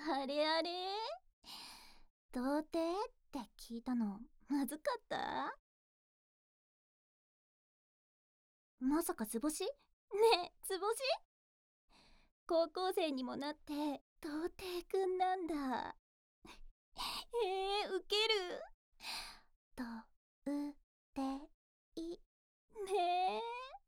あれあれ、童貞って聞いたのまずかった？まさか図星？ねえ、図星？高校生にもなって童貞くんなんだ。ウケる。とうていねえ。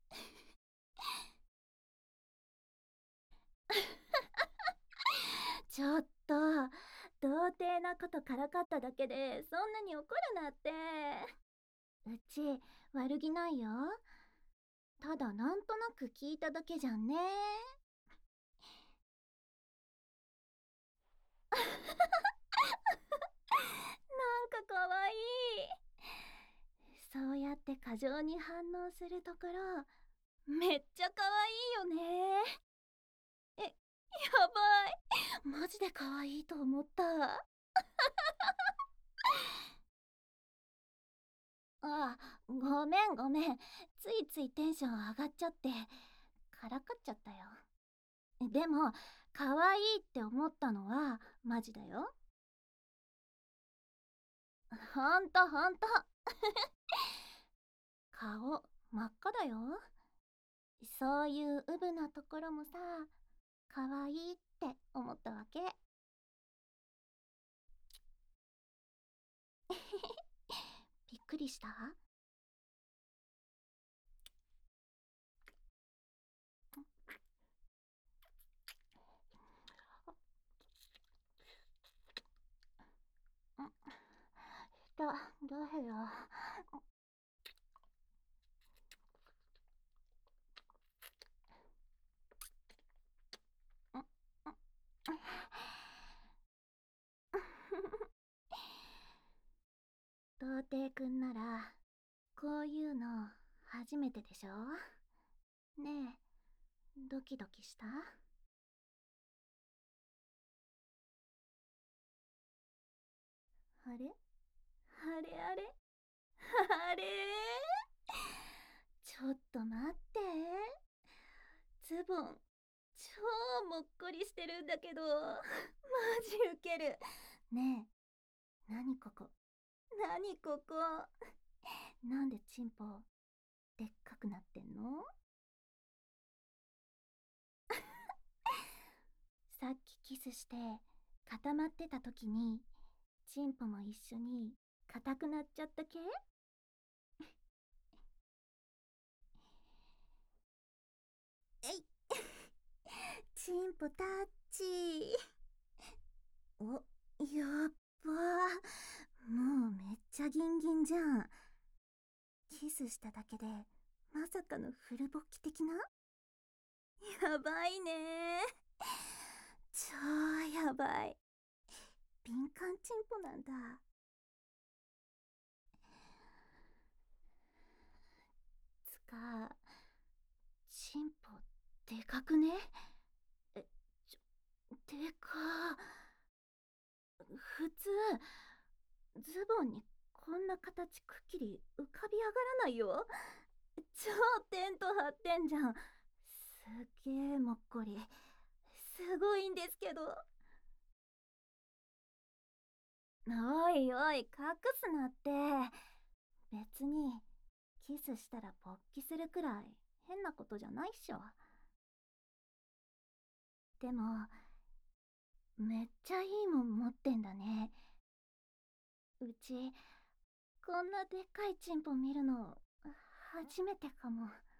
ちょっと、童貞なことからかっただけでそんなに怒るなって。うち悪気ないよ。ただなんとなく聞いただけじゃんね。なんかかわいい。そうやって過剰に反応するところめっちゃかわいいよね。やばい、マジでかわいいと思った。あ、ごめんごめん、ついついテンション上がっちゃってからかっちゃったよ。でもかわいいって思ったのはマジだよ。ほんとほんと。顔真っ赤だよ。そういうウブなところもさ、かわいいって思ったわけ。びっくりした？どうよ。童貞くんならこういうの初めてでしょ？ねえ、ドキドキした？あれあれあれあれ、ちょっと待って、ズボン超もっこりしてるんだけど、マジウケる。ねえ、何ここ？何ここ？なんでチンポでっかくなってんの？さっきキスして固まってた時にチンポも一緒に硬くなっちゃった系？えい。チンポタッチ。お、やっば。もうめっちゃギンギンじゃん。キスしただけでまさかのフル勃起的な？やばいね。超やばい。敏感チンポなんだ。つか、チンポでかくね？え、でか。普通ズボンにこんな形くっきり浮かび上がらないよ。超テント張ってんじゃん。すっげえもっこり。すごいんですけど。おいおい、隠すなって。別にキスしたら勃起するくらい変なことじゃないっしょ。でもめっちゃいいもん持ってんだね。うちこんなでっかいチンポ見るの初めてかも。